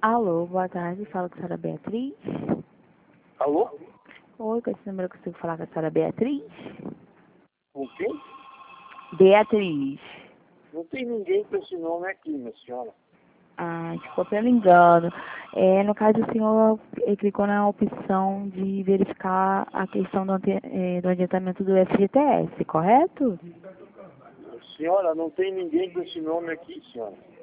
Alô, boa tarde. Fala com a senhora Beatriz. Alô? Oi, com esse número eu consigo falar com a senhora Beatriz? Com quem? Beatriz. Não tem ninguém com esse nome aqui, minha senhora. Ah, desculpa pelo engano. No caso, o senhor clicou na opção de verificar a questão do adiantamento do FGTS, correto? Senhora, não tem ninguém com esse nome aqui, senhora.